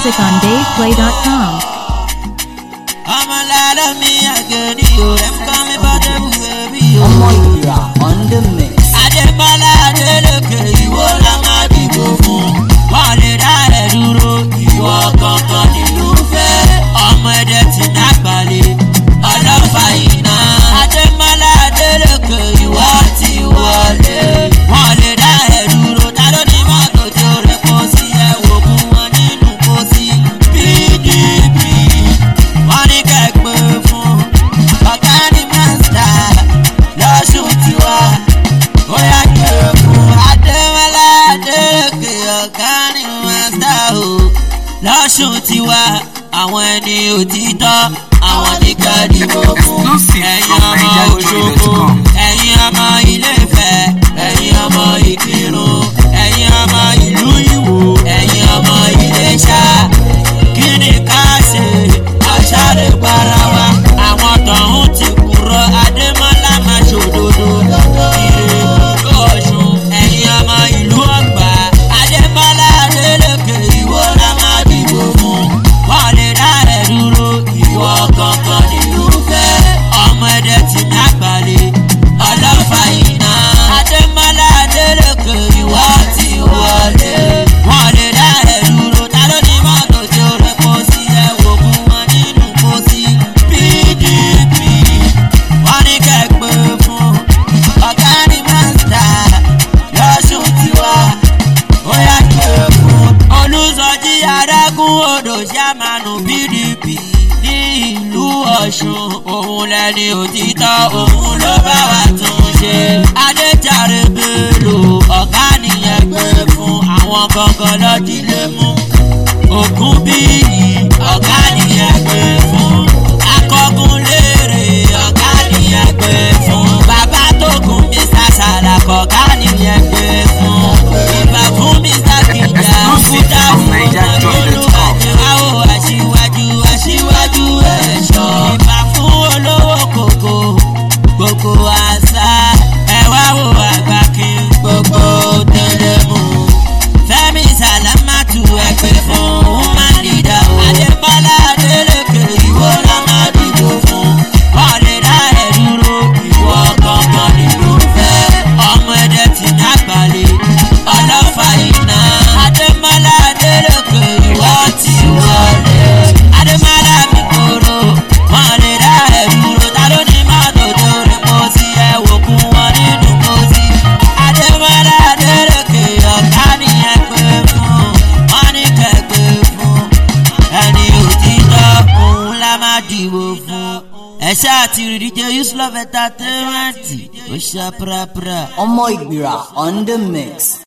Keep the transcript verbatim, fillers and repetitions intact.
music on dave play dot com. I'm a lot of me, I get you. I'm coming for the baby. Oh my God, on the mix. I did my life, I look at you. All I'm a people. One day I do, you walk up on the roof. I'm a debt in that valley. I love Faina. I did my life, I look at you. What you want? One day I do, I don't even go to the post. I walk one in the post. P D P. Money get fún ọ̀gáni master lọ́sùn tiwa ó yá gbé fún Adémọ́lá Adélékè ọ̀gáni master o lọ́sùn tiwa àwọn ẹni òtítọ́ àwọn ní ká dìbò fún ẹ̀yin ọmọ Òṣogbo ẹ̀yin ọmọ Ilé-Ifẹ̀ ẹ̀yin ọmọ Ìkìrun ẹ̀yin ọmọ ìlú Ìwó ẹ̀yin ọmọ Iléṣà kí ni ká ṣe àṣàlè para wa àwọn tọ̀hún ti kúrò Adémọ́lá máa ṣòdodo ire Ọ̀ṣun ẹ̀yin ọmọ ìlú Ọ̀gbà Adémọ́lá Adélékè ìwọ la máa dìbò fún wọ́n lè dá ẹ̀ dúró ìwọ kankan nínú fẹ́ ọmọ ẹ̀dẹ̀ tí ní àgbàlẹ̀ ọlọ́fà iná Adémọ́lá Adélékè ìwọ ti wọlé wọ́n lè dá ẹ̀ dúró ta ló ní mọ́tò tí ó rẹ̀ kó sí ẹ̀ wò fún wọn nínú kó sí P D P wọ́n ní kẹ́gbẹ́ fún ọ̀gáni master lọ́sùn tiwa ó yá gbé fún Olúsọjí Adágún odò ṣàmánù P D P ní ìlú Ọ̀ṣun òun lẹni òtítọ́ òun ló bá wa tún ṣe Adéjàre Bello ọ̀gá nìyẹn gbé fún àwọn gangan lọ́dílé mú ògún bíyì ọ̀gá nìyẹn gbé fún akọ́gun lérè ọ̀gá nìyẹn gbé fún bàbá tógun Mister Sàlàkọ̀ ọ̀gá nìyẹn gbé fún ìbà fún Mister Kìjà fúdà fún olùwàjò àwọ̀ aṣíwájú aṣíwájú ẹ̀ṣọ́ ìbà fún olówó kòkó gbogbo àṣà ẹ̀wá wo àgbà kí gbogbo tẹ̀lé mú Fẹ́mi Sàlámàtù ẹgbẹ́ fún woman leader o Adémọ́lá Adélékè ìwọ la máa dìbò fún wọ́n lè dá ẹ̀ dúró ìwọ kankan nínú fẹ́ ọmọ ẹ̀dẹ̀ tí ní àgbàlẹ̀ ọlọ́fà iná Adémọ́lá Adélékè ìwọ ti wọlé Adémọ́lá mi kóró wọ́n lè dá ẹ̀ dúró ta ló ní mọ́tò tó rẹ̀ pọ̀ sí ẹ̀ wò kún wọn nínú kó sí Adémọ́lá Adélékè ọ̀gá nìyẹn pé fún wọ́n ní kẹ́gbẹ́ fún ẹni òtítọ́ òun la máa dìbò fún ẹ̀ṣẹ́ àti ìrìndíje Yuslove Entertainment ó ṣe prapra. Ọmọ Ìgbìrà on the mix.